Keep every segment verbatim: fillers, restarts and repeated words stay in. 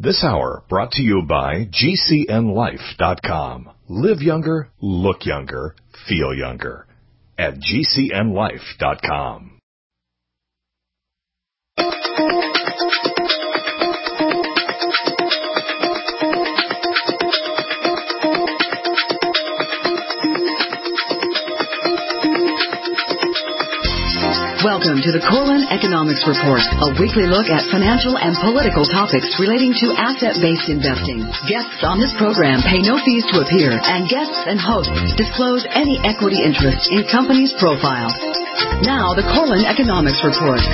This hour brought to you by G C N life dot com. Live younger, look younger, feel younger at G C N life dot com. Welcome to the Corlin Economics Report, a weekly look at financial and political topics relating to asset-based investing. Guests on this program pay no fees to appear, and guests and hosts disclose any equity interest in company's profile. Now, the Corlin Economics Report.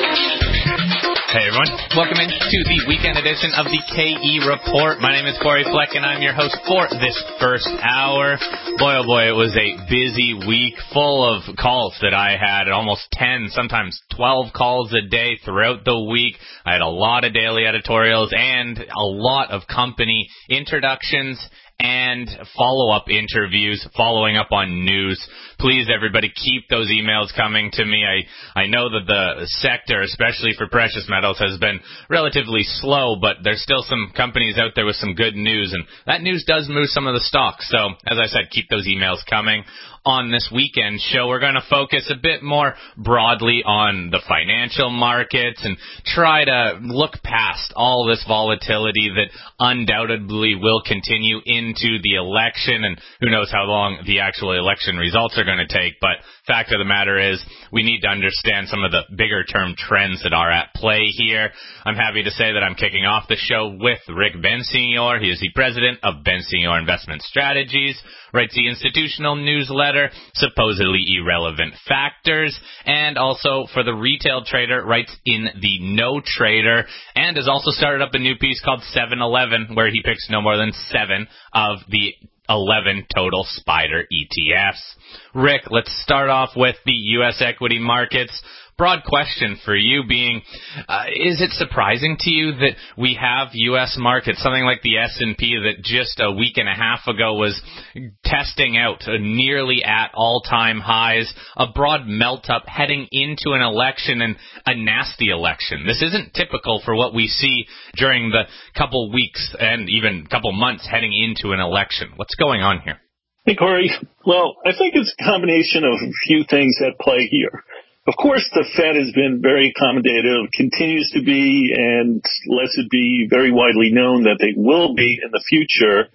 Hey everyone, welcome in to the weekend edition of the K E Report. My name is Corey Fleck and I'm your host for this first hour. Boy oh boy, it was a busy week full of calls that I had, almost ten, sometimes twelve calls a day throughout the week. I had a lot of daily editorials and a lot of company introductions and follow-up interviews, following up on news. Please, everybody, keep those emails coming to me. I, I know that the sector, especially for precious metals, has been relatively slow, but there's still some companies out there with some good news, and that news does move some of the stocks. So, as I said, keep those emails coming. On this weekend show, we're going to focus a bit more broadly on the financial markets and try to look past all this volatility that undoubtedly will continue into the election, and who knows how long the actual election results are going to take. But fact of the matter is, we need to understand some of the bigger term trends that are at play here. I'm happy to say that I'm kicking off the show with Rick Bensignor. He is the president of Bensignor Investment Strategies, writes the institutional newsletter, Supposedly Irrelevant Factors, and also for the retail trader, writes in the No Trader, and has also started up a new piece called seven eleven, where he picks no more than seven of the eleven total SPDR E T Fs. Rick, let's start off with the U S equity markets. Broad question for you being, uh, is it surprising to you that we have U S markets, something like the S and P that just a week and a half ago was testing out uh, nearly at all-time highs, a broad melt-up heading into an election, and a nasty election? This isn't typical for what we see during the couple weeks and even couple months heading into an election. What's going on here? Hey, Corey. Well, I think it's a combination of a few things at play here. Of course, the Fed has been very accommodative, continues to be, and lets it be very widely known that they will be in the future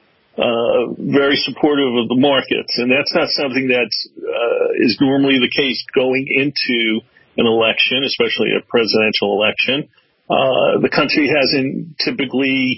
uh, very supportive of the markets. And that's not something that uh, is normally the case going into an election, especially a presidential election. Uh, the country hasn't typically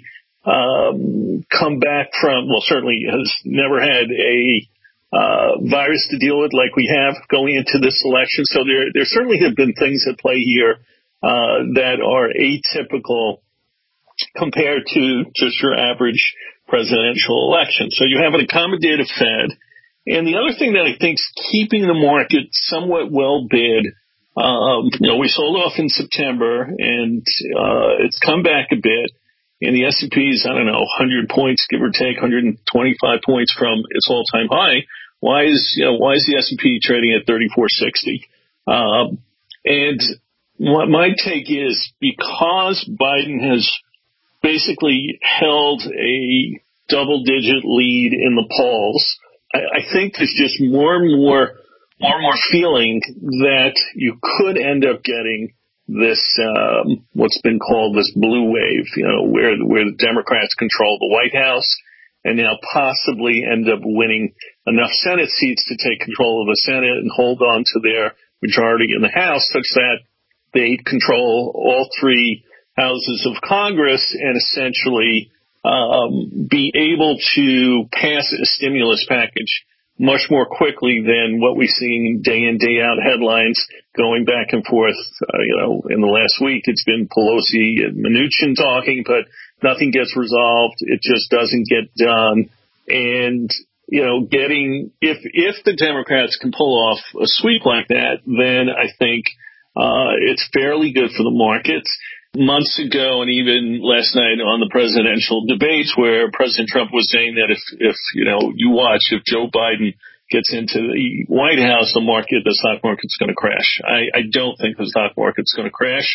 um, come back from, well, certainly has never had a Uh, virus to deal with like we have going into this election. So there, there certainly have been things at play here uh, that are atypical compared to just your average presidential election. So you have an accommodative Fed. And the other thing that I think is keeping the market somewhat well bid, um, you know, we sold off in September and uh, it's come back a bit. And the S and P is, I don't know, one hundred points, give or take, one hundred twenty-five points from its all-time high. Why is, you know, why is the S and P trading at thirty-four sixty? Um, and what my take is, because Biden has basically held a double-digit lead in the polls, I, I think there's just more and more, more and more feeling that you could end up getting this, um, what's been called this blue wave, you know, where, where the Democrats control the White House and now possibly end up winning enough Senate seats to take control of the Senate and hold on to their majority in the House such that they control all three houses of Congress and essentially, um, be able to pass a stimulus package much more quickly than what we've seen day in, day out headlines going back and forth. Uh, you know, in the last week, it's been Pelosi and Mnuchin talking, but nothing gets resolved. It just doesn't get done. And, you know, getting, if, if the Democrats can pull off a sweep like that, then I think, uh, it's fairly good for the markets. Months ago and even last night on the presidential debates where President Trump was saying that if, if, you know, you watch, if Joe Biden gets into the White House, the market, the stock market's going to crash. I, I don't think the stock market's going to crash.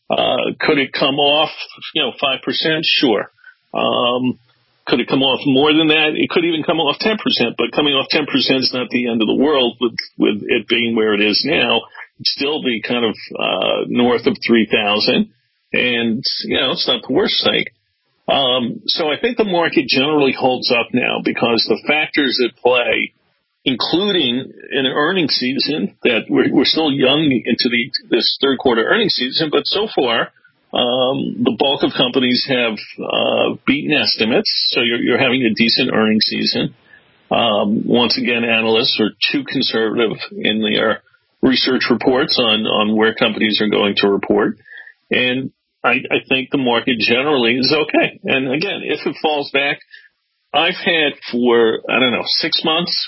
Uh, could it come off, you know, five percent? Sure. Um, could it come off more than that? It could even come off ten percent, but coming off ten percent is not the end of the world with, with it being where it is now. It'd still be kind of, uh, north of three thousand. And, you know, it's not the worst thing. Um, so I think the market generally holds up now because the factors at play, including an earnings season, that we're, we're still young into the, this third quarter earnings season, but so far, um, the bulk of companies have, uh, beaten estimates. So you're, you're having a decent earnings season. Um, once again, analysts are too conservative in their research reports on, on where companies are going to report. And I, I think the market generally is okay. And again, if it falls back, I've had for, I don't know, six months,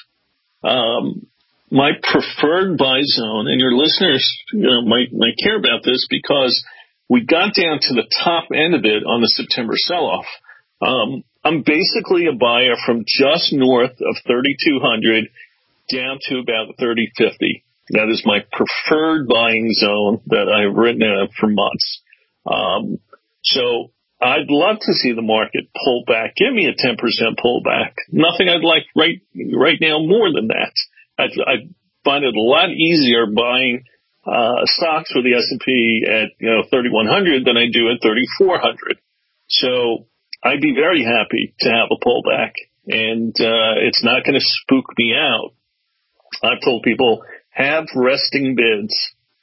um, my preferred buy zone, and your listeners, you know, might, might care about this because we got down to the top end of it on the September sell-off. Um, I'm basically a buyer from just north of thirty-two hundred down to about thirty fifty. That is my preferred buying zone that I've written out for months. Um, so I'd love to see the market pull back. Give me a ten percent pullback. Nothing I'd like right, right now more than that. I, I find it a lot easier buying, uh, stocks for the S and P at, you know, thirty-one hundred than I do at thirty-four hundred. So I'd be very happy to have a pullback, and, uh, it's not going to spook me out. I've told people have resting bids,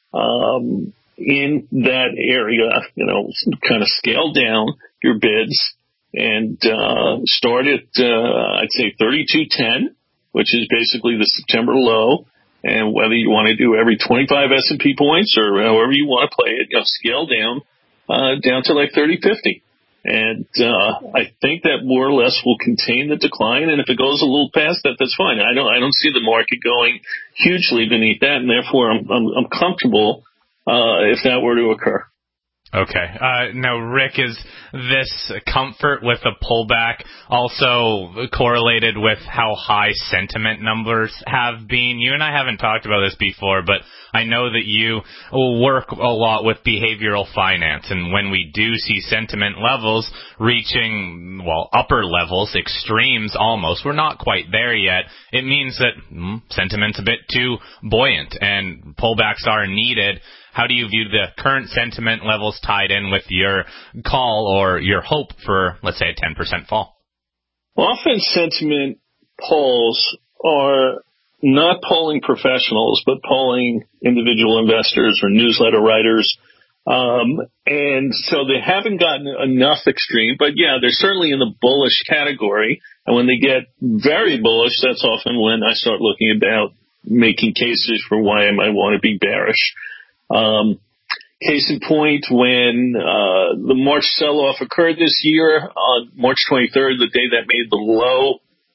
um, in that area, you know, kind of scale down your bids and, uh, start at, uh, I'd say thirty-two ten, which is basically the September low. And whether you want to do every twenty-five S and P points or however you want to play it, you know, scale down, uh, down to like thirty fifty. And, uh, I think that more or less will contain the decline. And if it goes a little past that, that's fine. I don't, I don't see the market going hugely beneath that. And therefore I'm, I'm, I'm comfortable Uh, if that were to occur. Okay. Uh, now, Rick, is this comfort with a pullback also correlated with how high sentiment numbers have been? You and I haven't talked about this before, but I know that you work a lot with behavioral finance, and when we do see sentiment levels reaching, well, upper levels, extremes almost, we're not quite there yet, it means that mm, sentiment's a bit too buoyant and pullbacks are needed. How do you view the current sentiment levels tied in with your call or your hope for, let's say, a ten percent fall? Often sentiment polls are not polling professionals, but polling individual investors or newsletter writers. Um, and so they haven't gotten enough extreme, but yeah, they're certainly in the bullish category. And when they get very bullish, that's often when I start looking about making cases for why I might want to be bearish. Um, case in point, when, uh, the March sell-off occurred this year on March twenty-third, the day that made the low,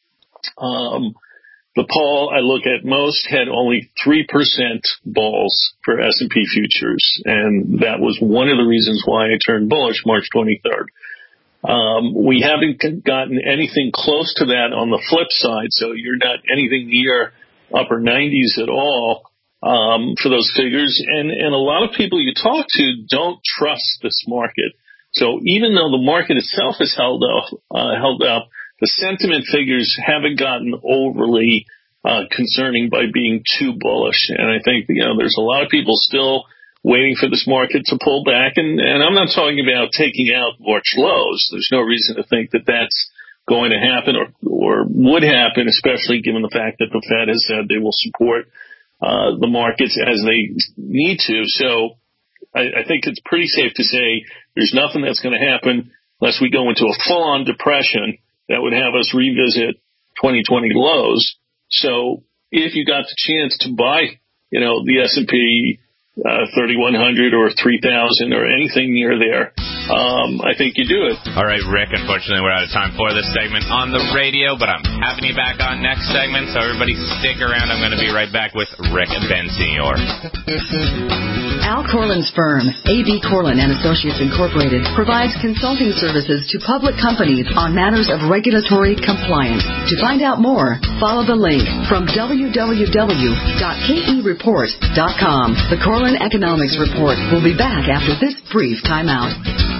um, the poll I look at most had only three percent bulls for S and P futures. And that was one of the reasons why I turned bullish March twenty-third. Um, we haven't gotten anything close to that on the flip side. So you're not anything near upper nineties at all. Um, for those figures, and, and a lot of people you talk to don't trust this market. So even though the market itself is held up, uh, held up, the sentiment figures haven't gotten overly, uh, concerning by being too bullish. And I think, you know, there's a lot of people still waiting for this market to pull back. And, and I'm not talking about taking out March lows. There's no reason to think that that's going to happen or, or would happen, especially given the fact that the Fed has said they will support Uh, the markets as they need to. So I, I think it's pretty safe to say there's nothing that's going to happen unless we go into a full-on depression that would have us revisit twenty twenty lows. So if you got the chance to buy, you know, the S and P uh, thirty-one hundred or three thousand or anything near there, um, I think you do it. All right, Rick, unfortunately we're out of time for this segment on the radio, but I'm having you back on next segment, so everybody stick around. I'm going to be right back with Rick Bensignor. Al Corlin's firm, A B. Corlin and Associates Incorporated, provides consulting services to public companies on matters of regulatory compliance. To find out more, follow the link from w w w dot k e report dot com. The Corlin Economics Report will be back after this brief timeout.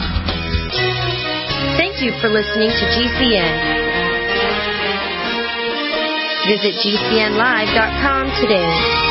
Thank you for listening to G C N. Visit g c n live dot com today.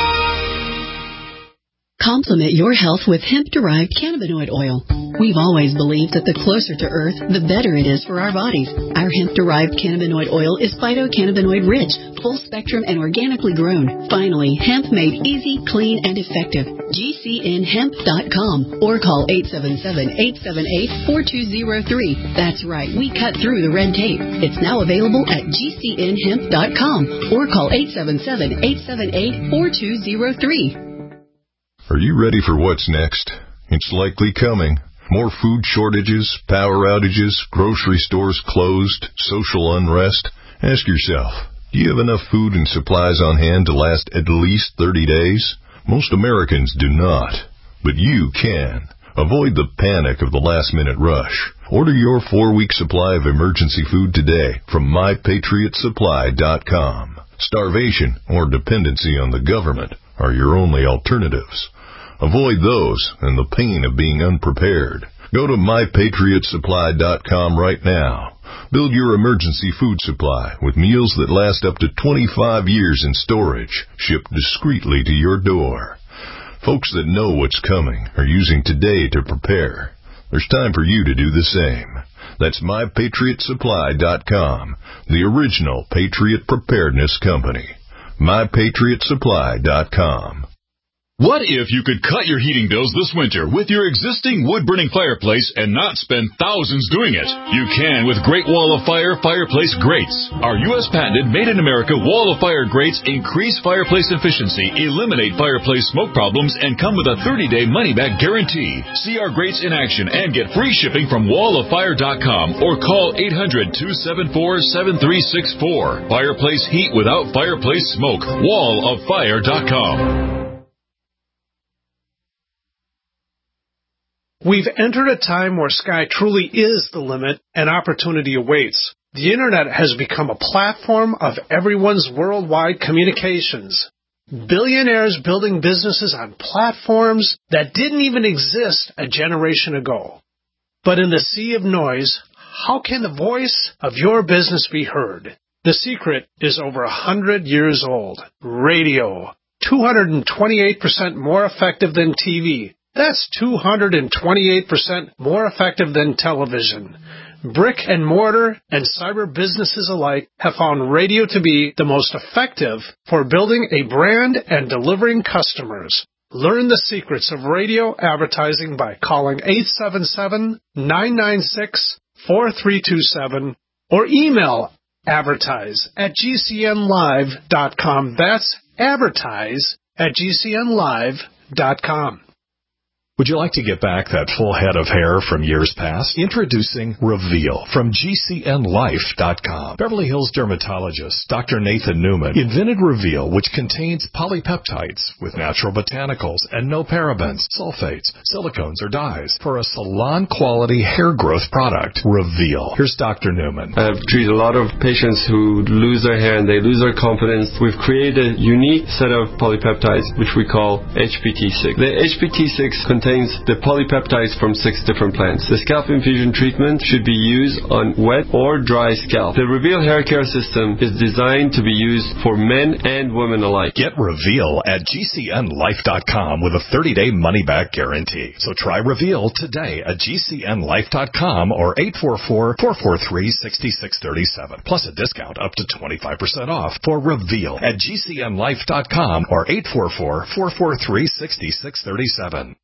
Complement your health with hemp-derived cannabinoid oil. We've always believed that the closer to Earth, the better it is for our bodies. Our hemp-derived cannabinoid oil is phytocannabinoid-rich, full-spectrum, and organically grown. Finally, hemp made easy, clean, and effective. G C N hemp dot com or call eight seven seven, eight seven eight, four two zero three. That's right, we cut through the red tape. It's now available at G C N hemp dot com or call eight seven seven, eight seven eight, four two zero three. Are you ready for what's next? It's likely coming. More food shortages, power outages, grocery stores closed, social unrest. Ask yourself, do you have enough food and supplies on hand to last at least thirty days? Most Americans do not, but you can. Avoid the panic of the last-minute rush. Order your four-week supply of emergency food today from my patriot supply dot com. Starvation or dependency on the government are your only alternatives. Avoid those and the pain of being unprepared. Go to my patriot supply dot com right now. Build your emergency food supply with meals that last up to twenty-five years in storage, shipped discreetly to your door. Folks that know what's coming are using today to prepare. There's time for you to do the same. That's my patriot supply dot com, the original Patriot Preparedness Company. my patriot supply dot com. What if you could cut your heating bills this winter with your existing wood-burning fireplace and not spend thousands doing it? You can with Great Wall of Fire Fireplace Grates. Our U S patented made-in-America Wall of Fire grates increase fireplace efficiency, eliminate fireplace smoke problems, and come with a thirty-day money-back guarantee. See our grates in action and get free shipping from wall of fire dot com or call eight hundred, two seven four, seven three six four. Fireplace heat without fireplace smoke. wall of fire dot com. We've entered a time where sky truly is the limit and opportunity awaits. The Internet has become a platform of everyone's worldwide communications. Billionaires building businesses on platforms that didn't even exist a generation ago. But in the sea of noise, how can the voice of your business be heard? The secret is over a hundred years old. Radio. two hundred twenty-eight percent more effective than T V. That's two hundred twenty-eight percent more effective than television. Brick and mortar and cyber businesses alike have found radio to be the most effective for building a brand and delivering customers. Learn the secrets of radio advertising by calling eight seven seven, nine nine six, four three two seven or email advertise at g c n live dot com. That's advertise at g c n live dot com. Would you like to get back that full head of hair from years past? Introducing Reveal from G C N life dot com. Beverly Hills dermatologist Doctor Nathan Newman invented Reveal, which contains polypeptides with natural botanicals and no parabens, sulfates, silicones, or dyes for a salon-quality hair growth product. Reveal. Here's Doctor Newman. I've treated a lot of patients who lose their hair and they lose their confidence. We've created a unique set of polypeptides, which we call H P T six. The H P T six contains the polypeptides from six different plants. The scalp infusion treatment should be used on wet or dry scalp. The Reveal hair care system is designed to be used for men and women alike. Get Reveal at G C N life dot com with a thirty-day money-back guarantee. So try Reveal today at G C N life dot com or eight four four, four four three, six six three seven. Plus a discount up to twenty-five percent off for Reveal at G C N life dot com or eight four four, four four three, six six three seven.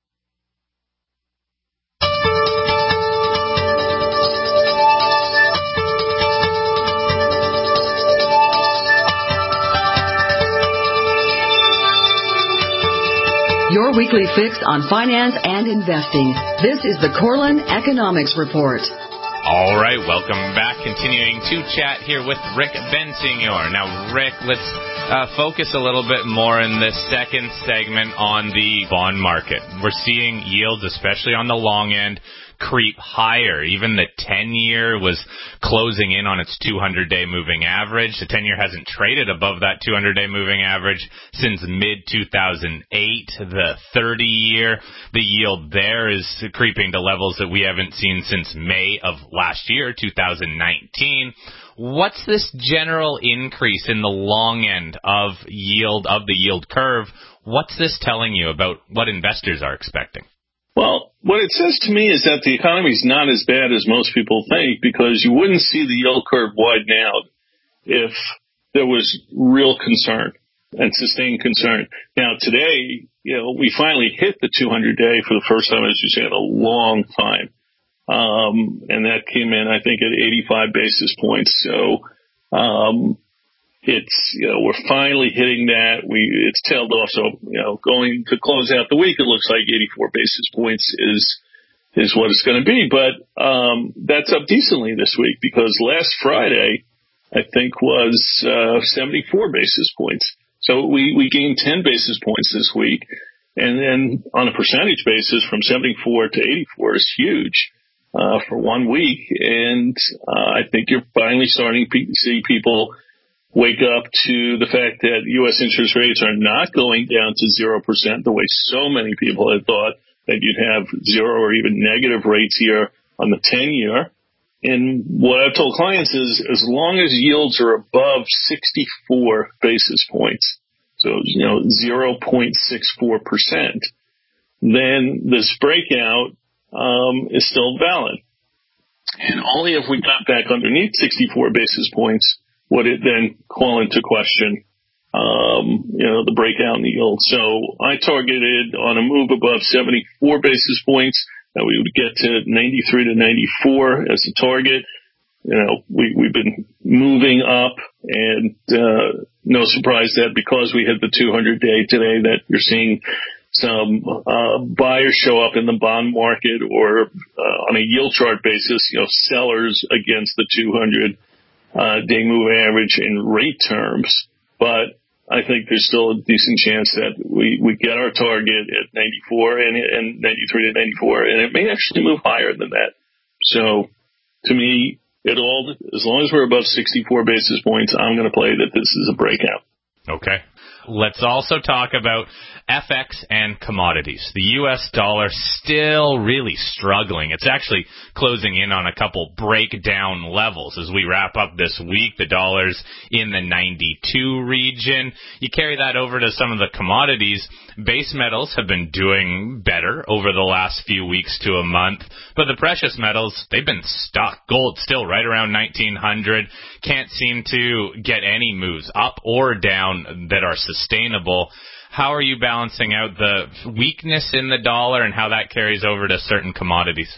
Your weekly fix on finance and investing. This is the Corlin Economics Report. All right, welcome back. Continuing to chat here with Rick Bensignor. Now, Rick, let's uh, focus a little bit more in this second segment on the bond market. We're seeing yields, especially on the long end, creep higher. Even the ten-year was closing in on its two hundred day moving average. The ten-year hasn't traded above that two hundred day moving average since mid two thousand eight. The thirty-year, the yield there is creeping to levels that we haven't seen since May of last year, two thousand nineteen. What's this general increase in the long end of yield, of the yield curve? What's this telling you about what investors are expecting? Well, what it says to me is that the economy is not as bad as most people think, because you wouldn't see the yield curve widen out if there was real concern and sustained concern. Now, today, you know, we finally hit the two hundred day for the first time, as you say, in a long time. Um, and that came in, I think, at eighty-five basis points. So, um, It's, you know, we're finally hitting that. We, it's tailed off. So, you know, going to close out the week, it looks like eighty-four basis points is, is what it's going to be. But, um, that's up decently this week, because last Friday, I think, was, uh, seventy-four basis points. So we, we gained ten basis points this week. And then on a percentage basis, from seventy-four to eighty-four is huge, uh, for one week. And, uh, I think you're finally starting to see people wake up to the fact that U S interest rates are not going down to zero percent the way so many people had thought, that you'd have zero or even negative rates here on the ten-year. And what I've told clients is, as long as yields are above sixty-four basis points, so, you know, zero point six four percent, then this breakout um, is still valid. And only if we got back underneath sixty-four basis points would it then call into question, um, you know, the breakout in the yield. So I targeted on a move above seventy-four basis points that we would get to ninety-three to ninety-four as a target. You know, we, we've been moving up, and uh, no surprise that because we hit the two hundred day today, that you're seeing some uh, buyers show up in the bond market, or uh, on a yield chart basis, you know, sellers against the two hundred Uh, day moving average in rate terms. But I think there's still a decent chance that we, we get our target at ninety-four and, and ninety-three to ninety-four, and it may actually move higher than that. So to me, it all, as long as we're above sixty-four basis points, I'm going to play that this is a breakout. Okay. Let's also talk about F X and commodities. The U S dollar still really struggling. It's actually closing in on a couple breakdown levels as we wrap up this week. The dollar's in the ninety-two region. You carry that over to some of the commodities. Base metals have been doing better over the last few weeks to a month, but the precious metals, they've been stuck. Gold still right around nineteen hundred. Can't seem to get any moves up or down that are sustainable. How are you balancing out the weakness in the dollar and how that carries over to certain commodities?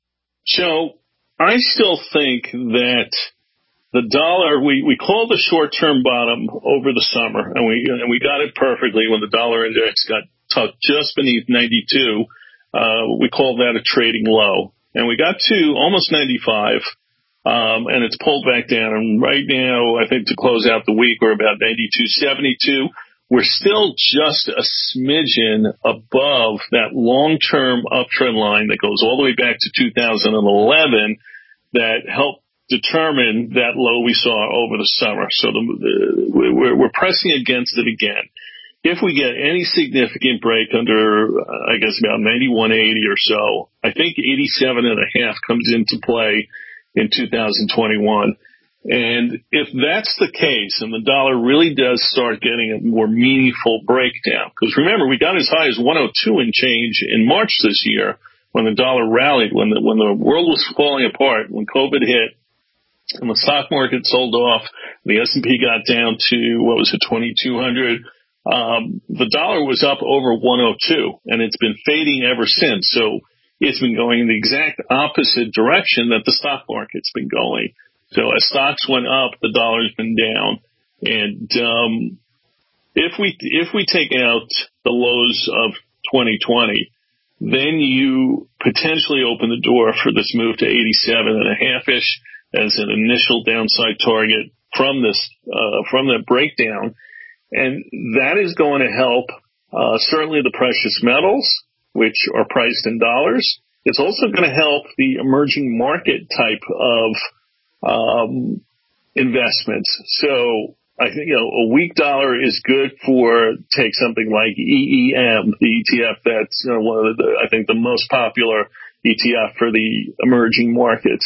So I still think that the dollar, we, we called the short-term bottom over the summer, and we and we got it perfectly when the dollar index got tucked just beneath ninety-two. Uh, we called that a trading low. And we got to almost ninety-five, um, and it's pulled back down. And right now, I think to close out the week, we're about ninety-two seventy-two. We're still just a smidgen above that long-term uptrend line that goes all the way back to two thousand eleven that helped determine that low we saw over the summer. So the, the, we're, we're pressing against it again. If we get any significant break under, uh, I guess, about ninety-one eighty or so, I think eighty-seven and a half comes into play in two thousand twenty-one. And if that's the case, and the dollar really does start getting a more meaningful breakdown, because remember, we got as high as one oh two and change in March this year when the dollar rallied, when the, when the world was falling apart, when COVID hit, and the stock market sold off, the S and P got down to, what was it, twenty-two hundred. Um, the dollar was up over one oh two, and it's been fading ever since. So it's been going in the exact opposite direction that the stock market's been going. So as stocks went up, the dollar's been down. And um, if we if we take out the lows of twenty twenty, then you potentially open the door for this move to eighty-seven and a half-ish as an initial downside target from this, uh, from that breakdown. And that is going to help, uh, certainly the precious metals, which are priced in dollars. It's also going to help the emerging market type of, um, investments. So I think, you know, a weak dollar is good for, take something like E E M, the E T F that's, you know, one of the, I think the most popular E T F for the emerging markets.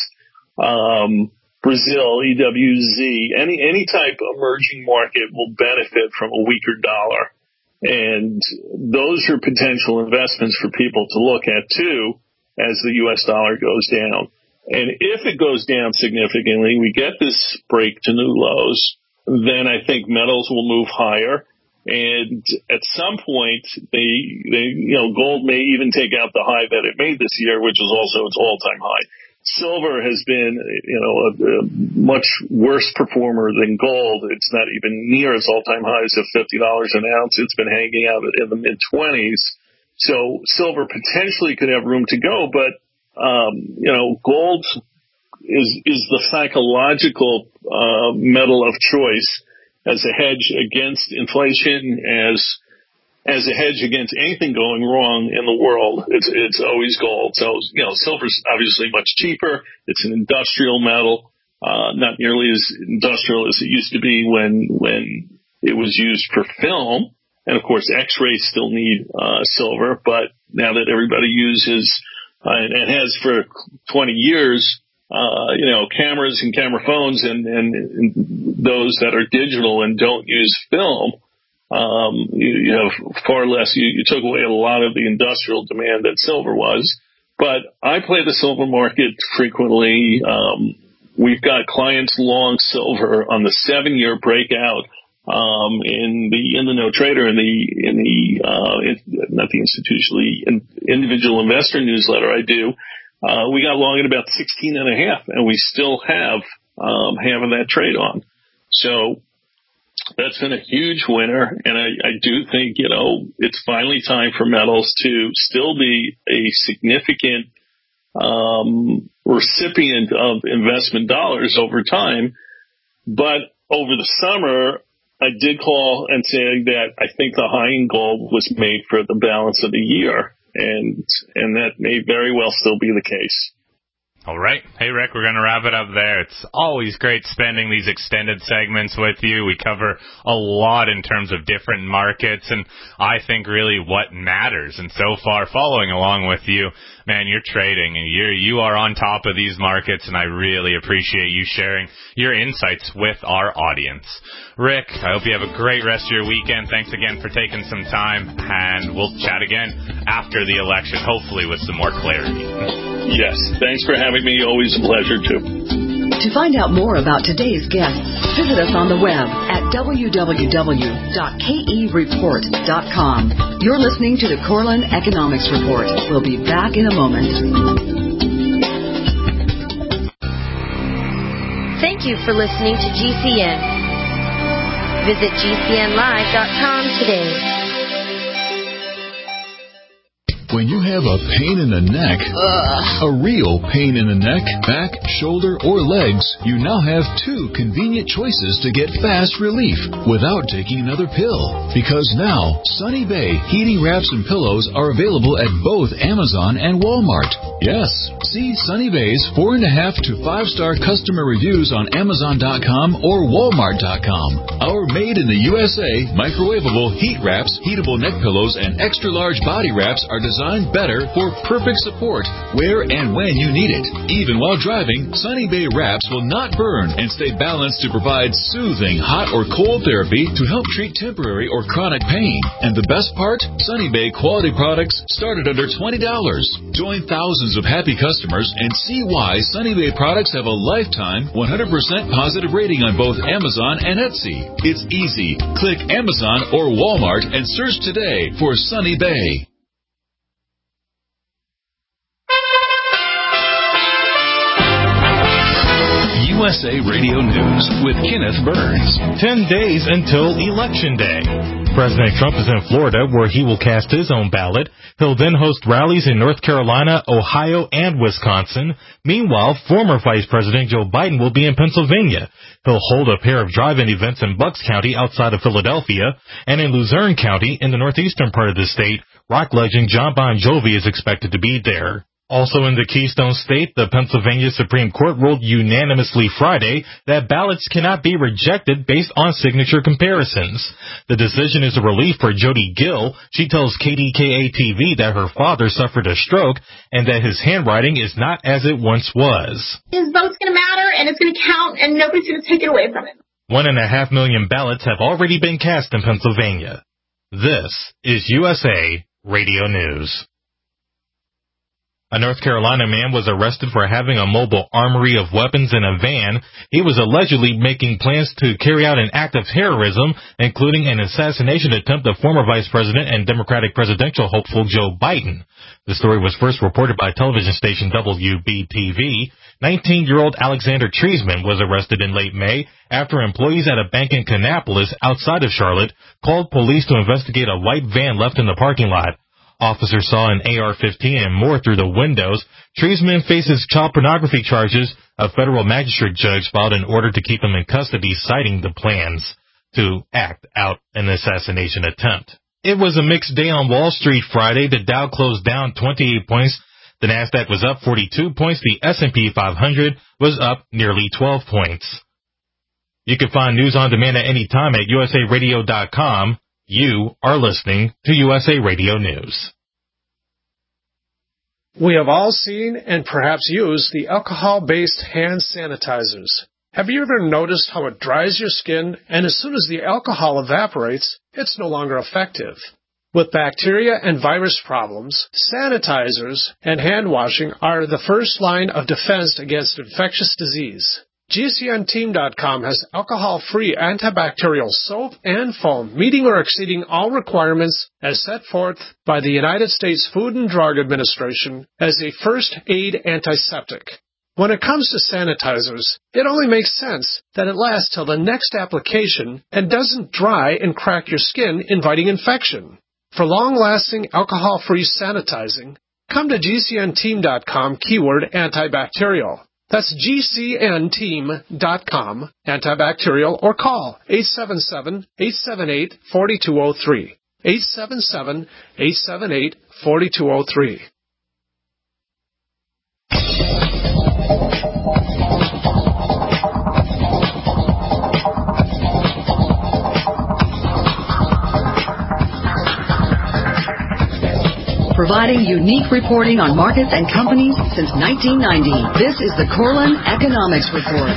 Um, Brazil, E W Z, any, any type of emerging market will benefit from a weaker dollar. And those are potential investments for people to look at too as the U S dollar goes down. And if it goes down significantly, we get this break to new lows, then I think metals will move higher. And at some point, they, they, you know, gold may even take out the high that it made this year, which is also its all-time high. Silver has been, you know, a, a much worse performer than gold. It's not even near its all-time highs of fifty dollars an ounce. It's been hanging out in the mid-twenties. So silver potentially could have room to go, but Um, you know, gold is is the psychological uh, metal of choice as a hedge against inflation, as as a hedge against anything going wrong in the world. It's it's always gold. So, you know, silver's obviously much cheaper. It's an industrial metal, uh, not nearly as industrial as it used to be when when it was used for film. And of course, X-rays still need uh, silver, but now that everybody uses Uh, and, and has for twenty years, uh, you know, cameras and camera phones and, and, and those that are digital and don't use film, um, you, you have far less, you, you took away a lot of the industrial demand that silver was. But I play the silver market frequently. Um, we've got clients long silver on the seven year breakout. Um, in the, in the No Trader, in the, in the, uh, in, not the institutionally, in, individual investor newsletter I do, uh, we got long at about sixteen and a half, and we still have, um, having that trade on. So that's been a huge winner, and I, I do think, you know, it's finally time for metals to still be a significant, um, recipient of investment dollars over time. But over the summer, I did call and say that I think the high in gold was made for the balance of the year, and and that may very well still be the case. All right. Hey, Rick, we're going to wrap it up there. It's always great spending these extended segments with you. We cover a lot in terms of different markets, and I think really what matters. And so far, following along with you, man, you're trading, and you're, you are on top of these markets, and I really appreciate you sharing your insights with our audience. Rick, I hope you have a great rest of your weekend. Thanks again for taking some time, and we'll chat again after the election, hopefully with some more clarity. Yes, thanks for having me. Always a pleasure, too. To find out more about today's guests, visit us on the web at w w w dot k e report dot com. You're listening to the Corlin Economics Report. We'll be back in a moment. Thank you for listening to G C N. Visit g c n live dot com today. When you have a pain in the neck, Ugh. a real pain in the neck, back, shoulder, or legs, you now have two convenient choices to get fast relief without taking another pill. Because now, Sunny Bay heating wraps and pillows are available at both Amazon and Walmart. Yes, see Sunny Bay's four and a half to five star customer reviews on Amazon dot com or Walmart dot com. Our made in the U S A microwavable heat wraps, heatable neck pillows, and extra large body wraps are designed Designed better for perfect support where and when you need it. Even while driving, Sunny Bay wraps will not burn and stay balanced to provide soothing hot or cold therapy to help treat temporary or chronic pain. And the best part? Sunny Bay quality products start at under twenty dollars. Join thousands of happy customers and see why Sunny Bay products have a lifetime one hundred percent positive rating on both Amazon and Etsy. It's easy. Click Amazon or Walmart and search today for Sunny Bay. U S A Radio News with Kenneth Burns. Ten days until Election Day. President Trump is in Florida, where he will cast his own ballot. He'll then host rallies in North Carolina, Ohio, and Wisconsin. Meanwhile, former Vice President Joe Biden will be in Pennsylvania. He'll hold a pair of drive-in events in Bucks County outside of Philadelphia, and in Luzerne County in the northeastern part of the state, rock legend John Bon Jovi is expected to be there. Also in the Keystone State, the Pennsylvania Supreme Court ruled unanimously Friday that ballots cannot be rejected based on signature comparisons. The decision is a relief for Jody Gill. She tells K D K A T V that her father suffered a stroke and that his handwriting is not as it once was. His vote's going to matter, and it's going to count, and nobody's going to take it away from him. One and a half million ballots have already been cast in Pennsylvania. This is U S A Radio News. A North Carolina man was arrested for having a mobile armory of weapons in a van. He was allegedly making plans to carry out an act of terrorism, including an assassination attempt of former Vice President and Democratic presidential hopeful Joe Biden. The story was first reported by television station W B T V. nineteen-year-old Alexander Treisman was arrested in late May after employees at a bank in Kannapolis outside of Charlotte called police to investigate a white van left in the parking lot. Officers saw an A R fifteen and more through the windows. Treisman faces child pornography charges. A federal magistrate judge filed an order to keep him in custody, citing the plans to act out an assassination attempt. It was a mixed day on Wall Street Friday. The Dow closed down twenty-eight points. The Nasdaq was up forty-two points. The S and P five hundred was up nearly twelve points. You can find news on demand at any time at U S A radio dot com. You are listening to U S A Radio News. We have all seen and perhaps used the alcohol-based hand sanitizers. Have you ever noticed how it dries your skin, and as soon as the alcohol evaporates, it's no longer effective? With bacteria and virus problems, sanitizers and hand washing are the first line of defense against infectious disease. G C N team dot com has alcohol-free antibacterial soap and foam, meeting or exceeding all requirements as set forth by the United States Food and Drug Administration as a first-aid antiseptic. When it comes to sanitizers, it only makes sense that it lasts till the next application and doesn't dry and crack your skin, inviting infection. For long-lasting alcohol-free sanitizing, come to G C N team dot com keyword antibacterial. That's G C N team dot com, antibacterial, or call eight seven seven, eight seven eight, four two zero three. eight seven seven, eight seven eight, four two zero three. Providing unique reporting on markets and companies since nineteen ninety. This is the Corlin Economics Report.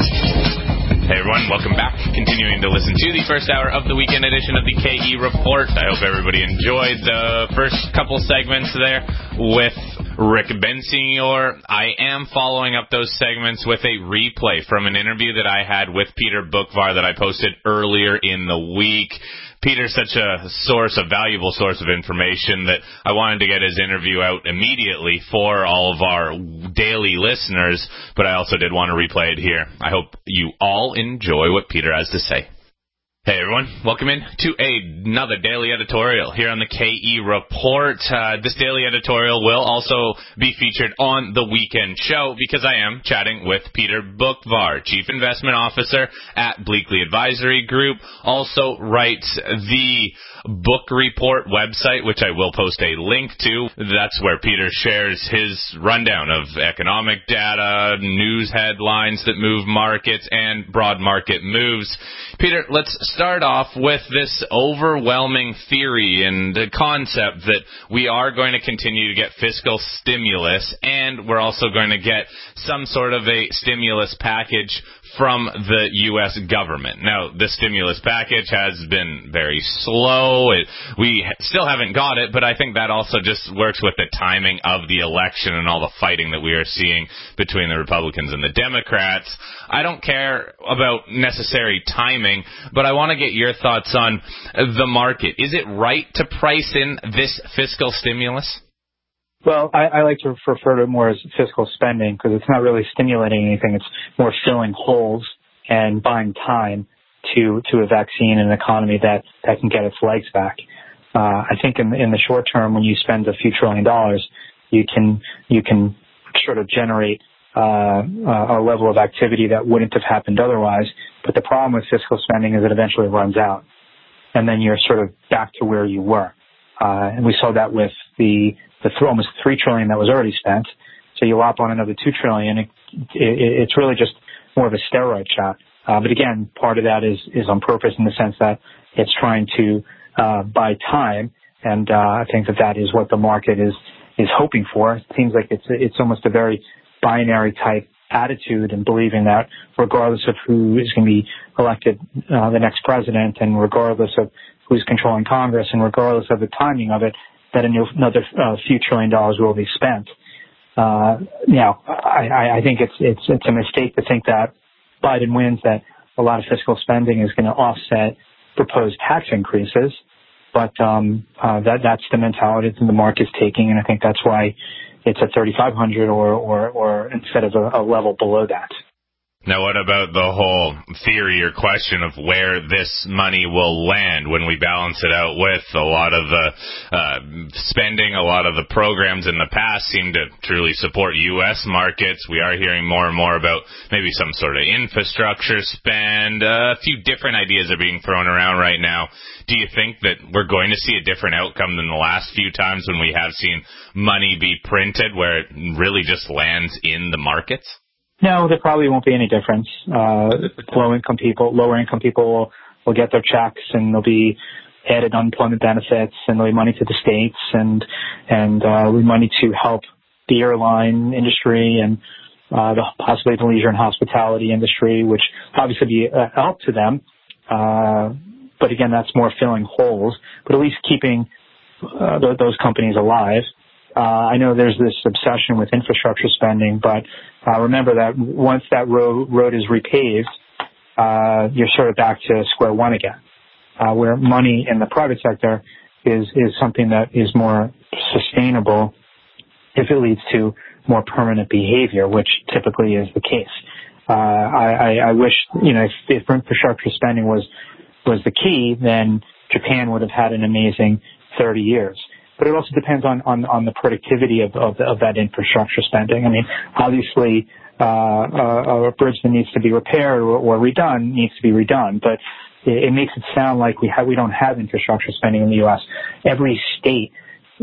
Hey everyone, welcome back. Continuing to listen to the first hour of the weekend edition of the K E Report. I hope everybody enjoyed the first couple segments there with Rick Bensignor. I am following up those segments with a replay from an interview that I had with Peter Bookvar that I posted earlier in the week. Peter's such a source, a valuable source of information that I wanted to get his interview out immediately for all of our daily listeners, but I also did want to replay it here. I hope you all enjoy what Peter has to say. Hey everyone, welcome in to another daily editorial here on the K E Report. Uh, this daily editorial will also be featured on the weekend show because I am chatting with Peter Bookvar, Chief Investment Officer at Bleakley Advisory Group, also writes the Book Report website, which I will post a link to. That's where Peter shares his rundown of economic data, news headlines that move markets, and broad market moves. Peter, let's start off with this overwhelming theory and the concept that we are going to continue to get fiscal stimulus, and we're also going to get some sort of a stimulus package from the U S government. Now, the stimulus package has been very slow. It, we still haven't got it, but I think that also just works with the timing of the election and all the fighting that we are seeing between the Republicans and the Democrats. I don't care about necessary timing, but I want to get your thoughts on the market. Is it right to price in this fiscal stimulus? Well, I, I like to refer to it more as fiscal spending because it's not really stimulating anything. It's more filling holes and buying time. to to a vaccine and an economy that, that can get its legs back. Uh, I think in, in the short term, when you spend a few trillion dollars, you can you can sort of generate uh, a level of activity that wouldn't have happened otherwise. But the problem with fiscal spending is it eventually runs out, and then you're sort of back to where you were. Uh, and we saw that with the the th- almost three trillion that was already spent. So you lop on another two trillion. It, it, it's really just more of a steroid shot. Uh, but again, part of that is, is on purpose in the sense that it's trying to, uh, buy time. And, uh, I think that that is what the market is, is hoping for. It seems like it's, it's almost a very binary type attitude and believing that regardless of who is going to be elected, uh, the next president, and regardless of who's controlling Congress, and regardless of the timing of it, that another uh, few trillion dollars will be spent. Uh, now, I, I think it's, it's, it's a mistake to think that Biden wins, that a lot of fiscal spending is going to offset proposed tax increases. But, um, uh, that, that's the mentality that the market's taking. And I think that's why it's at thirty-five hundred or, or, or instead of a, a level below that. Now, what about the whole theory or question of where this money will land when we balance it out with a lot of the uh, spending, a lot of the programs in the past seem to truly support U S markets. We are hearing more and more about maybe some sort of infrastructure spend. Uh, a few different ideas are being thrown around right now. Do you think that we're going to see a different outcome than the last few times when we have seen money be printed, where it really just lands in the markets? No, there probably won't be any difference. Uh, low income people, lower income people will, will get their checks, and there'll be added unemployment benefits, and there'll be money to the states, and, and, uh, there'll be money to help the airline industry and, uh, the, possibly the leisure and hospitality industry, which obviously be a help to them. Uh, but again, that's more filling holes, but at least keeping, uh, th- those companies alive. Uh, I know there's this obsession with infrastructure spending, but uh, remember that once that road, road is repaved, uh, you're sort of back to square one again, uh, where money in the private sector is, is something that is more sustainable if it leads to more permanent behavior, which typically is the case. Uh, I, I, I wish, you know, if, if infrastructure spending was, was the key, then Japan would have had an amazing thirty years. But it also depends on, on, on the productivity of, of, of that infrastructure spending. I mean, obviously, uh, a, a bridge that needs to be repaired or, or redone needs to be redone, but it, it makes it sound like we have, we don't have infrastructure spending in the U S. Every state,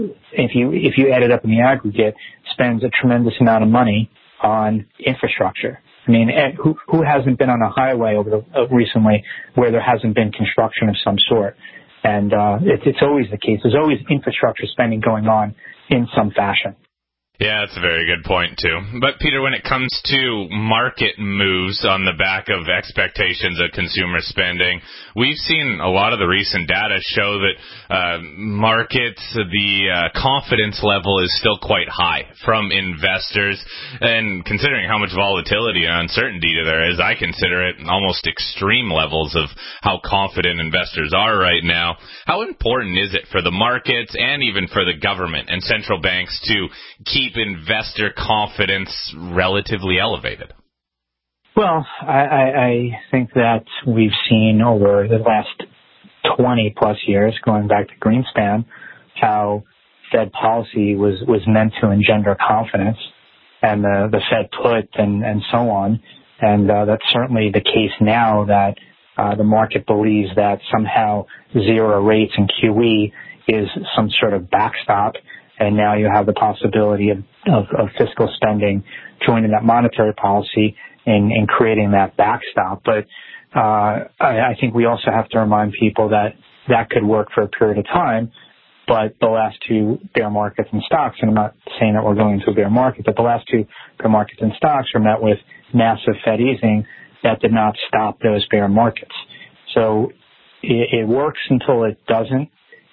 if you, if you add it up in the aggregate, spends a tremendous amount of money on infrastructure. I mean, who, who hasn't been on a highway over the, uh, recently where there hasn't been construction of some sort? And uh, it, it's always the case. There's always infrastructure spending going on in some fashion. Yeah, that's a very good point, too. But, Peter, when it comes to market moves on the back of expectations of consumer spending, we've seen a lot of the recent data show that uh, markets, the uh, confidence level is still quite high from investors. And considering how much volatility and uncertainty there is, I consider it almost extreme levels of how confident investors are right now. How important is it for the markets and even for the government and central banks to keep investor confidence relatively elevated? Well, I, I, I think that we've seen over the last twenty plus years, going back to Greenspan, how Fed policy was, was meant to engender confidence, and the, the Fed put and, and so on. And uh, that's certainly the case now, that uh, the market believes that somehow zero rates and Q E is some sort of backstop. And now you have the possibility of, of, of fiscal spending joining that monetary policy and, and creating that backstop. But uh, I, I think we also have to remind people that that could work for a period of time. But the last two bear markets in stocks, and I'm not saying that we're going into a bear market, but the last two bear markets in stocks are met with massive Fed easing that did not stop those bear markets. So it, it works until it doesn't.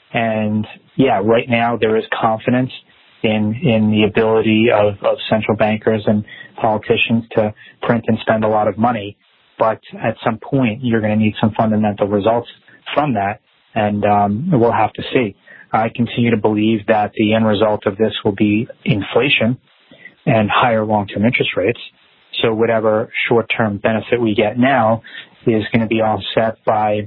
And yeah, right now there is confidence in, in the ability of, of central bankers and politicians to print and spend a lot of money. But at some point you're going to need some fundamental results from that. And, um, we'll have to see. I continue to believe that the end result of this will be inflation and higher long-term interest rates. So whatever short-term benefit we get now is going to be offset by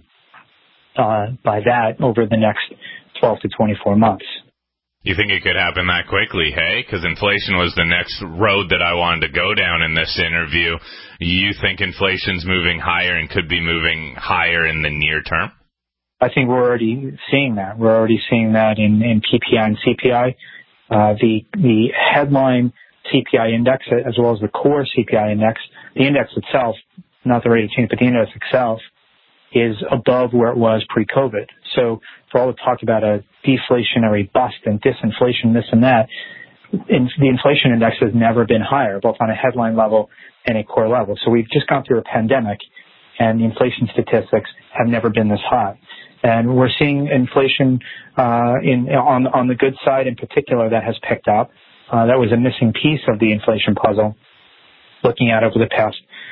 uh, by that over the next twelve to twenty-four months. You think it could happen that quickly, hey? Because inflation was the next road that I wanted to go down in this interview. You think inflation's moving higher and could be moving higher in the near term? I think we're already seeing that. We're already seeing that in, in P P I and C P I. Uh, the the headline C P I index, as well as the core C P I index, the index itself, not the rate of change, but the index itself, is above where it was pre-COVID. So for all the talk about a deflationary bust and disinflation, this and that, in, the inflation index has never been higher, both on a headline level and a core level. So we've just gone through a pandemic, and the inflation statistics have never been this high. And we're seeing inflation uh, in on on the good side in particular that has picked up. Uh, that was a missing piece of the inflation puzzle, looking at over the past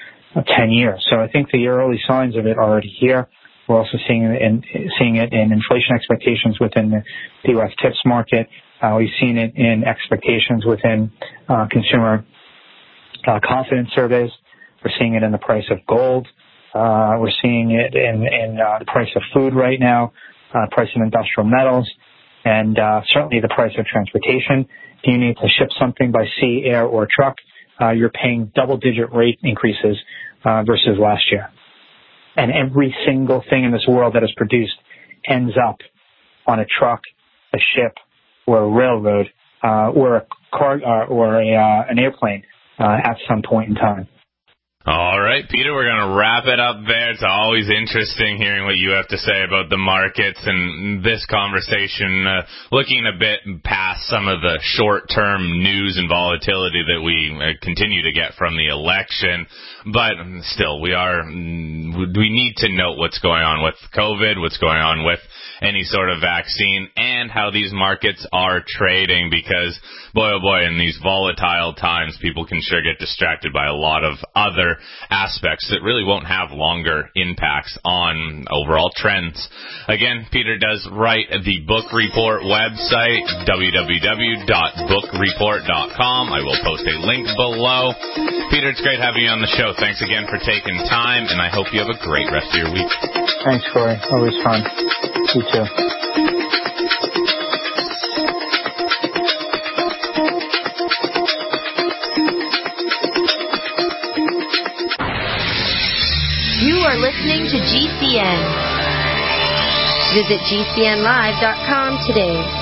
ten years. So I think the early signs of it are already here. We're also seeing it in, seeing it in inflation expectations within the, the U S TIPS market. Uh, we've seen it in expectations within uh, consumer uh, confidence surveys. We're seeing it in the price of gold. Uh, we're seeing it in, in uh, the price of food right now, uh, price of industrial metals, and uh, certainly the price of transportation. If you need to ship something by sea, air, or truck, uh, you're paying double-digit rate increases uh, versus last year. And every single thing in this world that is produced ends up on a truck, a ship, or a railroad, uh, or a car, uh, or a, uh, an airplane uh, at some point in time. All right, Peter, we're going to wrap it up there. It's always interesting hearing what you have to say about the markets and this conversation, uh, looking a bit past some of the short-term news and volatility that we uh, continue to get from the election. But still, we are, we need to note what's going on with COVID, what's going on with any sort of vaccine, and how these markets are trading, because boy, oh boy, in these volatile times, people can sure get distracted by a lot of other aspects that really won't have longer impacts on overall trends. Again, Peter does write the Book Report website, w w w dot book report dot com. I will post a link below. Peter, it's great having you on the show. Thanks again for taking time, and I hope you have a great rest of your week. Thanks, Corey. Always fun. You too. You are listening to G C N. Visit G C N live dot com today.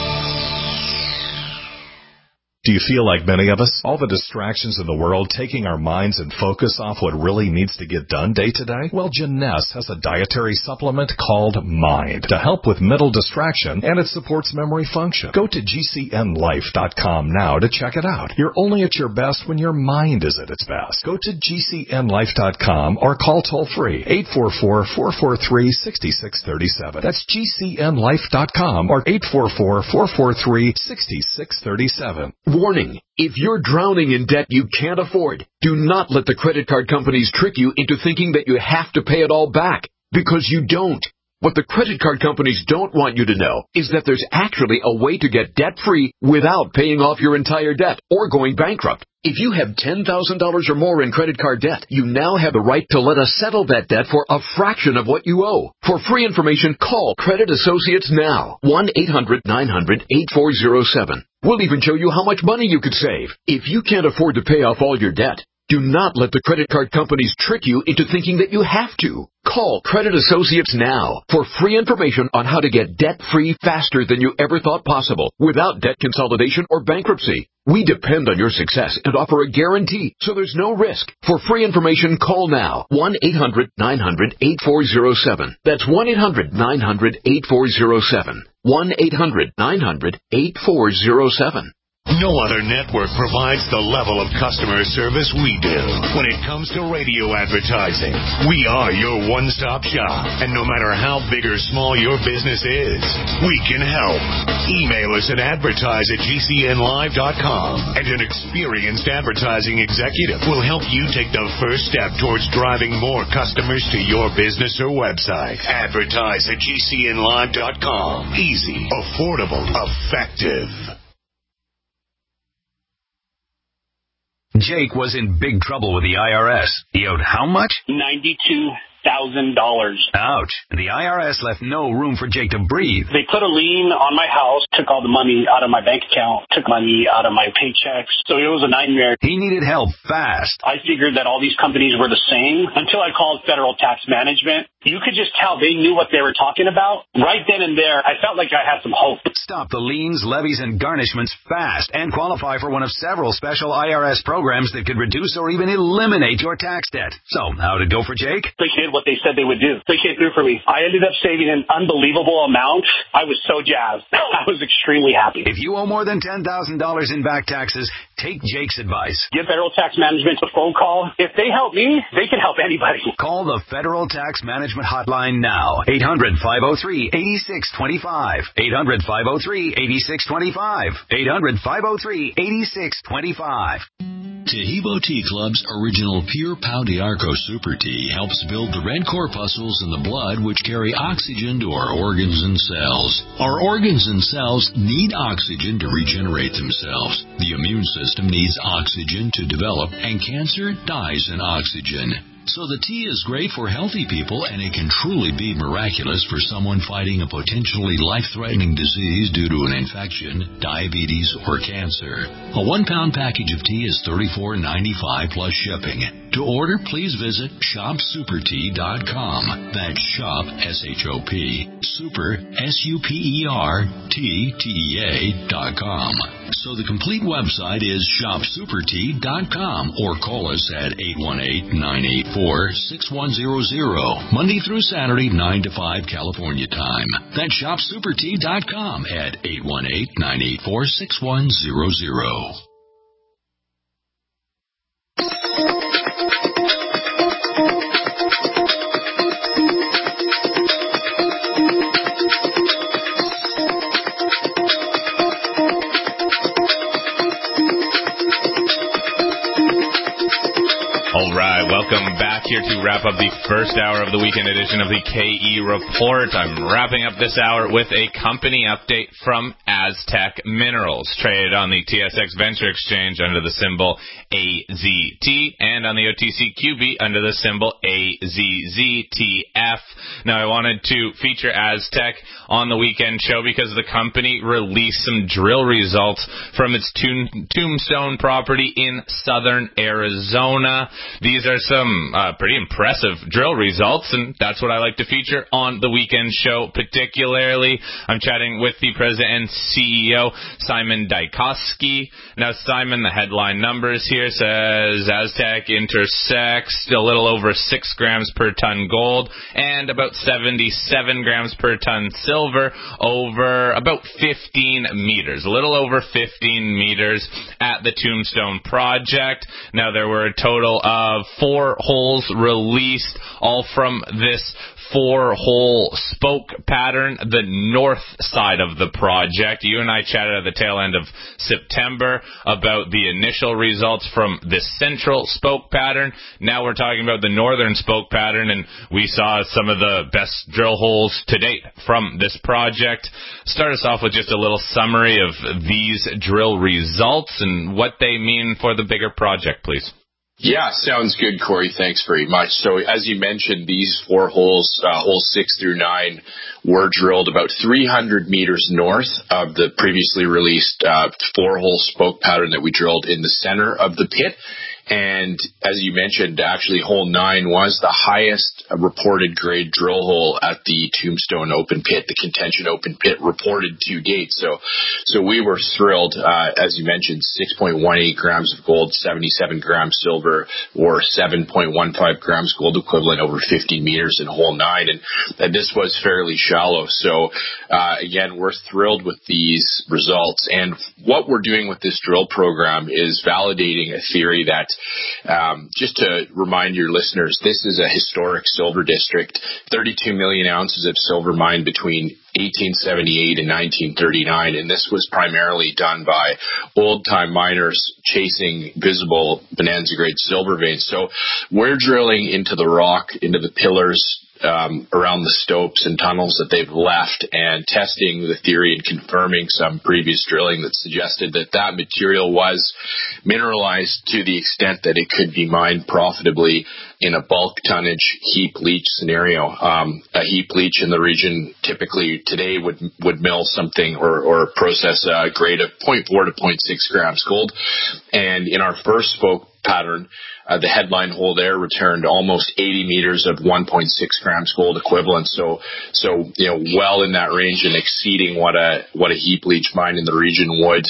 Do you feel like many of us? All the distractions in the world taking our minds and focus off what really needs to get done day to day? Well, Jeunesse has a dietary supplement called Mind to help with mental distraction, and it supports memory function. Go to G C N life dot com now to check it out. You're only at your best when your mind is at its best. Go to G C N life dot com or call toll-free eight four four, four four three, six six three seven. That's G C N life dot com or eight four four, four four three, six six three seven. Warning, if you're drowning in debt you can't afford, do not let the credit card companies trick you into thinking that you have to pay it all back, because you don't. What the credit card companies don't want you to know is that there's actually a way to get debt-free without paying off your entire debt or going bankrupt. If you have ten thousand dollars or more in credit card debt, you now have the right to let us settle that debt for a fraction of what you owe. For free information, call Credit Associates now. one eight hundred nine hundred eight four zero seven. We'll even show you how much money you could save. If you can't afford to pay off all your debt, do not let the credit card companies trick you into thinking that you have to. Call Credit Associates now for free information on how to get debt-free faster than you ever thought possible without debt consolidation or bankruptcy. We depend on your success and offer a guarantee, so there's no risk. For free information, call now. one eight hundred nine hundred eight four zero seven. That's one eight hundred nine hundred eight four zero seven. one eight hundred nine hundred eight four zero seven. No other network provides the level of customer service we do. When it comes to radio advertising, we are your one-stop shop. And no matter how big or small your business is, we can help. Email us at advertise at G C N live dot com, and an experienced advertising executive will help you take the first step towards driving more customers to your business or website. Advertise at G C N live dot com. Easy, affordable, effective. Jake was in big trouble with the I R S. He owed how much? ninety-two thousand dollars. Ouch. The I R S left no room for Jake to breathe. They put a lien on my house, took all the money out of my bank account, took money out of my paychecks. So it was a nightmare. He needed help fast. I figured that all these companies were the same until I called Federal Tax Management. You could just tell they knew what they were talking about. Right then and there, I felt like I had some hope. Stop the liens, levies, and garnishments fast and qualify for one of several special I R S programs that could reduce or even eliminate your tax debt. So, how'd it go for Jake? They did what they said they would do. They came through for me. I ended up saving an unbelievable amount. I was so jazzed. I was extremely happy. If you owe more than ten thousand dollars in back taxes, take Jake's advice. Give Federal Tax Management a phone call. If they help me, they can help anybody. Call the Federal Tax Management Hotline now. eight hundred, five oh three, eight six two five. eight hundred, five oh three, eight six two five. eight hundred, five oh three, eight six two five. Tahibo Tea Club's original Pure Pau d'Arco Super Tea helps build the red corpuscles in the blood which carry oxygen to our organs and cells. Our organs and cells need oxygen to regenerate themselves. The immune system needs oxygen to develop, and cancer dies in oxygen. So the tea is great for healthy people, and it can truly be miraculous for someone fighting a potentially life-threatening disease due to an infection, diabetes, or cancer. A one-pound package of tea is thirty-four ninety-five plus shipping. To order, please visit shop super tea dot com. That's shop, S H O P, super, S U P E R, T, T E A dot com. So the complete website is shop super tea dot com, or call us at eight one eight, nine eight four, six one zero zero, Monday through Saturday, nine to five California time. That's shop super tea dot com at eight one eight, nine eight four, six one zero zero. All right, welcome back here to wrap up the first hour of the weekend edition of the K E Report. I'm wrapping up this hour with a company update from Aztec Minerals, traded on the T S X Venture Exchange under the symbol A Z T and on the O T C Q B under the symbol A Z Z T F. Now, I wanted to feature Aztec on the weekend show because the company released some drill results from its Tombstone property in southern Arizona. These are some uh, pretty impressive drill results, and that's what I like to feature on the weekend show particularly. I'm chatting with the president and C E O, Simon Dykowski. Now, Simon, the headline numbers here says Aztec intersects a little over six grams per ton gold and about seventy-seven grams per ton silver over about fifteen meters, a little over fifteen meters at the Tombstone project. Now, there were a total of four holes released, all from this four-hole spoke pattern, the north side of the project. You and I chatted at the tail end of September about the initial results from this central spoke pattern. Now we're talking about the northern spoke pattern, and we saw some of the best drill holes to date from this project. Start us off with just a little summary of these drill results and what they mean for the bigger project, please. Yeah, sounds good, Corey. Thanks very much. So as you mentioned, these four holes, uh, holes six through nine, were drilled about three hundred meters north of the previously released uh, four-hole spoke pattern that we drilled in the center of the pit. And as you mentioned, actually hole nine was the highest reported grade drill hole at the Tombstone open pit, the contention open pit reported to date. So, so we were thrilled, uh, as you mentioned, six point one eight grams of gold, seventy-seven grams silver, or seven point one five grams gold equivalent over fifteen meters in hole nine. And, and this was fairly shallow. So, uh, again, we're thrilled with these results. And what we're doing with this drill program is validating a theory that Um, just to remind your listeners, this is a historic silver district, thirty-two million ounces of silver mined between eighteen seventy-eight and nineteen thirty-nine, and this was primarily done by old-time miners chasing visible bonanza-grade silver veins. So we're drilling into the rock, into the pillars, um, around the stopes and tunnels that they've left, and testing the theory and confirming some previous drilling that suggested that that material was mineralized to the extent that it could be mined profitably in a bulk tonnage heap leach scenario. Um, a heap leach in the region typically today would would mill something or, or process a grade of zero point four to zero point six grams gold. And in our first spoke pattern, uh, the headline hole there returned almost eighty meters of one point six grams gold equivalent. So, so you know, well in that range and exceeding what a what a heap leach mine in the region would.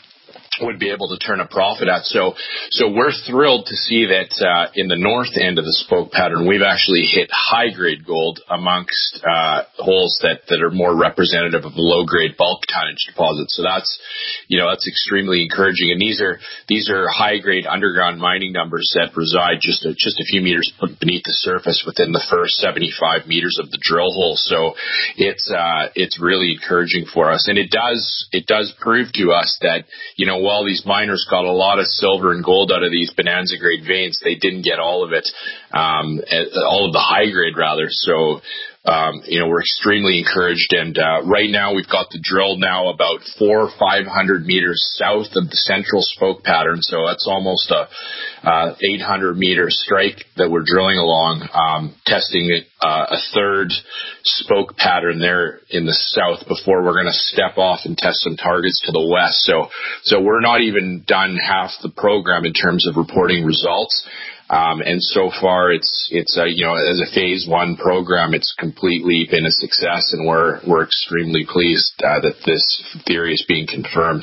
would be able to turn a profit at. So, so we're thrilled to see that uh, in the north end of the spoke pattern, we've actually hit high-grade gold amongst uh, holes that, that are more representative of low-grade bulk tonnage deposits. So that's, you know, that's extremely encouraging. And these are these are high-grade underground mining numbers that reside just a, just a few meters beneath the surface within the first seventy-five meters of the drill hole. So it's uh, it's really encouraging for us, and it does it does prove to us that, you know, while these miners got a lot of silver and gold out of these bonanza grade veins, they didn't get all of it, um, all of the high grade rather. So, um, you know, we're extremely encouraged. And uh, right now we've got the drill now about four or five hundred meters south of the central spoke pattern. So that's almost a uh, eight hundred meter strike that we're drilling along, um, testing uh, a third spoke pattern there in the south before we're going to step off and test some targets to the west. So, so we're not even done half the program in terms of reporting results. Um, and so far, it's it's a, you know, as a phase one program, it's completely been a success, and we're we're extremely pleased uh, that this theory is being confirmed.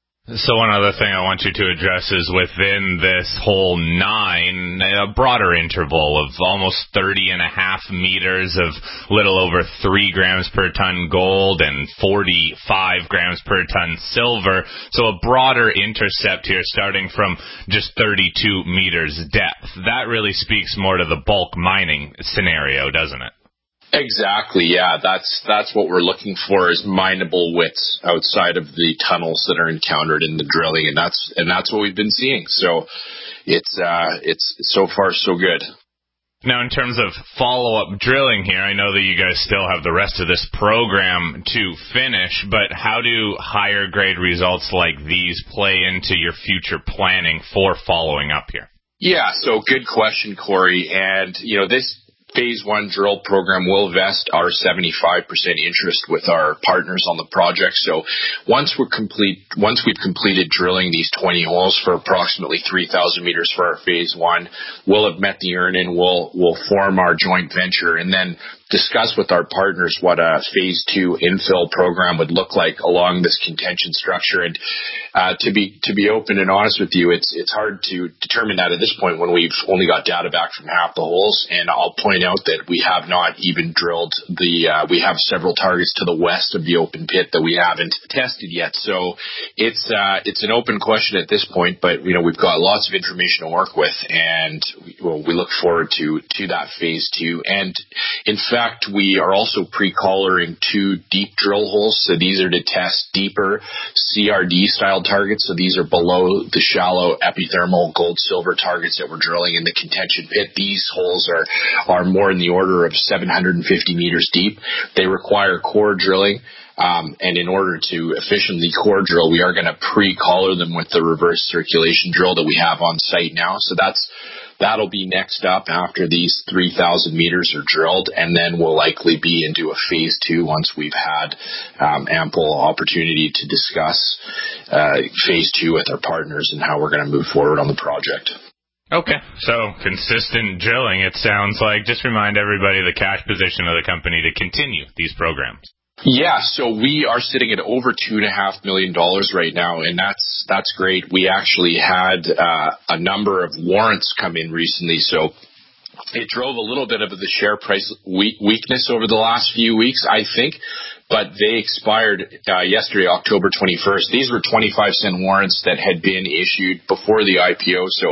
So one other thing I want you to address is within this hole nine, a broader interval of almost thirty and a half meters of little over three grams per ton gold and forty-five grams per ton silver. So a broader intercept here starting from just thirty-two meters depth. That really speaks more to the bulk mining scenario, doesn't it? Exactly, yeah. That's that's what we're looking for, is mineable widths outside of the tunnels that are encountered in the drilling, and that's and that's what we've been seeing. So it's uh, it's so far so good. Now, in terms of follow-up drilling here, I know that you guys still have the rest of this program to finish, but how do higher grade results like these play into your future planning for following up here? Yeah, so good question, Corey. And you know, this phase one drill program will vest our seventy-five percent interest with our partners on the project. So once we're complete, once we've completed drilling these twenty holes for approximately three thousand meters for our phase one, we'll have met the earn-in, we'll, we'll form our joint venture, and then discuss with our partners what a phase two infill program would look like along this contention structure. And uh, to be to be open and honest with you, it's it's hard to determine that at this point when we've only got data back from half the holes. And I'll point out that we have not even drilled the uh, we have several targets to the west of the open pit that we haven't tested yet. So it's uh, it's an open question at this point, but you know, we've got lots of information to work with, and we, well, we look forward to to that phase two. And in fact, In fact, we are also pre-collaring two deep drill holes. So these are to test deeper C R D-style targets. So these are below the shallow epithermal gold-silver targets that we're drilling in the contention pit. These holes are, are more in the order of seven hundred fifty meters deep. They require core drilling. Um, and in order to efficiently core drill, we are going to pre-collar them with the reverse circulation drill that we have on site now. So that's That'll be next up after these three thousand meters are drilled, and then we'll likely be into a phase two once we've had um, ample opportunity to discuss uh, phase two with our partners and how we're going to move forward on the project. Okay, so consistent drilling, it sounds like. Just remind everybody the cash position of the company to continue these programs. Yeah, so we are sitting at over two and a half million dollars right now, and that's that's great. We actually had uh, a number of warrants come in recently, so it drove a little bit of the share price weakness over the last few weeks, I think. But they expired uh, yesterday, October twenty-first. These were twenty-five cent warrants that had been issued before the I P O, so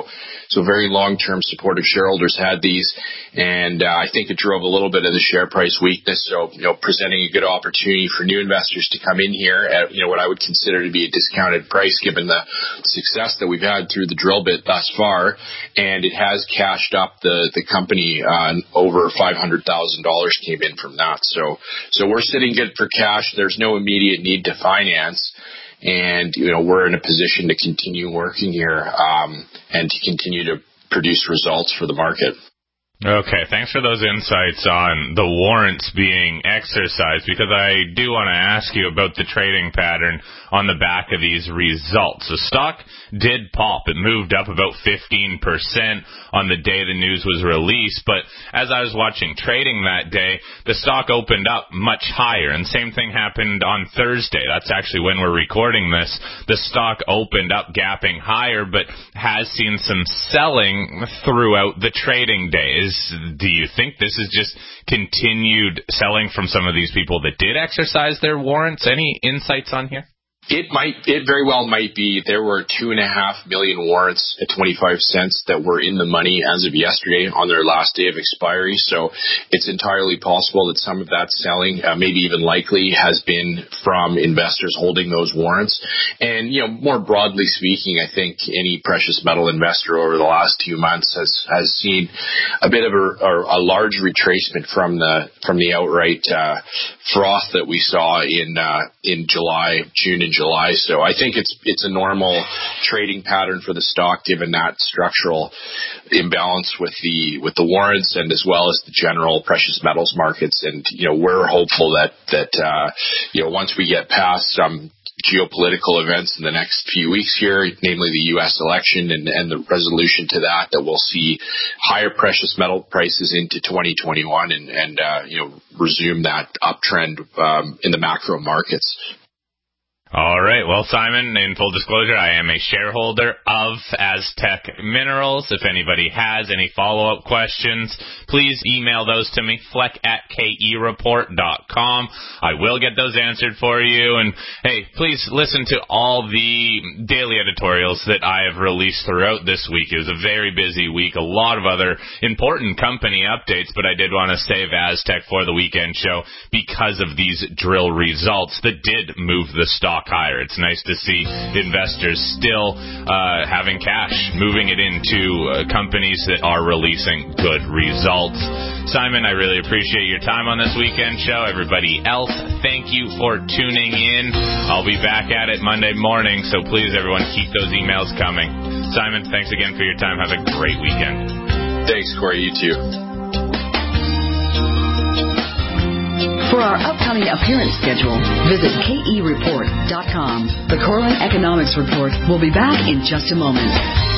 So very long-term supportive shareholders had these, and uh, I think it drove a little bit of the share price weakness. So, you know, presenting a good opportunity for new investors to come in here at, you know, what I would consider to be a discounted price given the success that we've had through the drill bit thus far. And it has cashed up the, the company, uh, over five hundred thousand dollars came in from that. So, so we're sitting good for cash. There's no immediate need to finance. And, you know, we're in a position to continue working here, um, and to continue to produce results for the market. Okay, thanks for those insights on the warrants being exercised, because I do want to ask you about the trading pattern on the back of these results. The stock did pop. It moved up about fifteen percent on the day the news was released, but as I was watching trading that day, the stock opened up much higher, and same thing happened on Thursday. That's actually when we're recording this. The stock opened up gapping higher, but has seen some selling throughout the trading days. Do you think this is just continued selling from some of these people that did exercise their warrants? Any insights on here? It might, it very well might be. There were two and a half million warrants at twenty-five cents that were in the money as of yesterday on their last day of expiry. So it's entirely possible that some of that selling, uh, maybe even likely, has been from investors holding those warrants. And, you know, more broadly speaking, I think any precious metal investor over the last two months has, has seen a bit of a, a large retracement from the, from the outright, uh, froth that we saw in, uh, in July, June and July. So I think it's it's a normal trading pattern for the stock given that structural imbalance with the with the warrants and as well as the general precious metals markets. And you know, we're hopeful that that uh, you know, once we get past some geopolitical events in the next few weeks here, namely the U S election and, and the resolution to that, that we'll see higher precious metal prices into twenty twenty-one and, and uh, you know, resume that uptrend um, in the macro markets. All right. Well, Simon, in full disclosure, I am a shareholder of Aztec Minerals. If anybody has any follow-up questions, please email those to me, fleck at K E report dot com. I will get those answered for you. And, hey, please listen to all the daily editorials that I have released throughout this week. It was a very busy week, a lot of other important company updates, but I did want to save Aztec for the weekend show because of these drill results that did move the stock higher. It's nice to see investors still uh, having cash, moving it into uh, companies that are releasing good results. Simon, I really appreciate your time on this weekend show. Everybody else, thank you for tuning in. I'll be back at it Monday morning, so please, everyone, keep those emails coming. Simon, thanks again for your time. Have a great weekend. Thanks, Corey. You too. For our upcoming appearance schedule, visit K E report dot com. The Corlin Economics Report will be back in just a moment.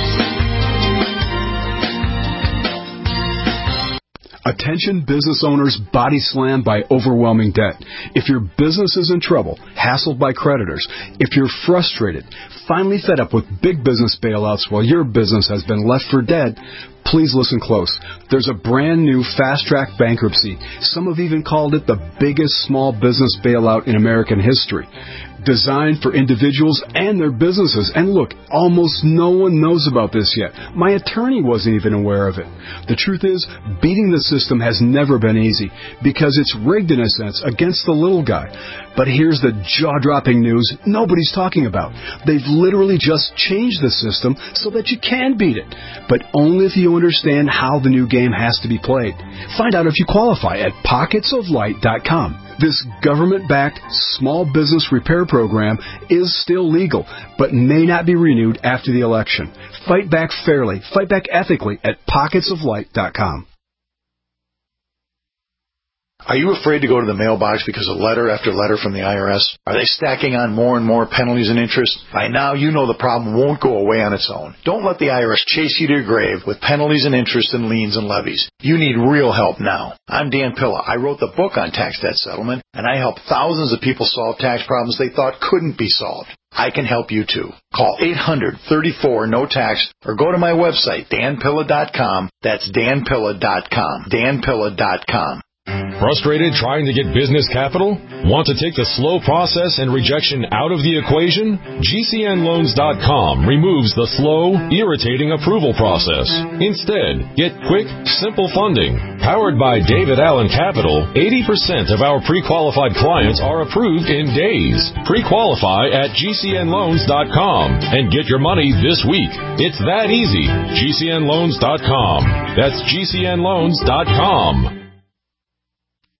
Attention business owners body slammed by overwhelming debt. If your business is in trouble, hassled by creditors, if you're frustrated, finally fed up with big business bailouts while your business has been left for dead, please listen close. There's a brand new fast-track bankruptcy. Some have even called it the biggest small business bailout in American history. Designed for individuals and their businesses. And look, almost no one knows about this yet. My attorney wasn't even aware of it. The truth is, beating the system has never been easy because it's rigged in a sense against the little guy. But here's the jaw-dropping news nobody's talking about. They've literally just changed the system so that you can beat it. But only if you understand how the new game has to be played. Find out if you qualify at pockets of light dot com. This government-backed small business repair program is still legal, but may not be renewed after the election. Fight back fairly, fight back ethically at pockets of light dot com. Are you afraid to go to the mailbox because of letter after letter from the I R S? Are they stacking on more and more penalties and interest? By now, you know the problem won't go away on its own. Don't let the I R S chase you to your grave with penalties and interest and liens and levies. You need real help now. I'm Dan Pilla. I wrote the book on tax debt settlement, and I help thousands of people solve tax problems they thought couldn't be solved. I can help you too. Call eight hundred, thirty-four, no tax or go to my website, dan pilla dot com. That's dan pilla dot com. dan pilla dot com. Frustrated trying to get business capital? Want to take the slow process and rejection out of the equation? G C N loans dot com removes the slow, irritating approval process. Instead, get quick, simple funding. Powered by David Allen Capital, eighty percent of our pre-qualified clients are approved in days. Pre-qualify at G C N loans dot com and get your money this week. It's that easy. G C N loans dot com. That's G C N loans dot com.